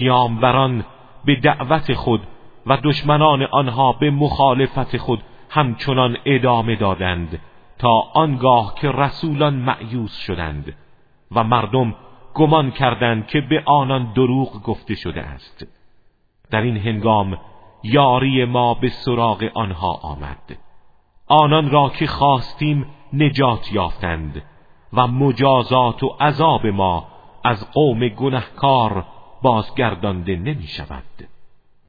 پیامبران به دعوت خود و دشمنان آنها به مخالفت خود همچنان ادامه دادند تا آنگاه که رسولان مأیوس شدند و مردم گمان کردند که به آنان دروغ گفته شده است. در این هنگام یاری ما به سراغ آنها آمد، آنان را که خواستیم نجات یافتند و مجازات و عذاب ما از قوم گنهکار بازگردانده نمی شود.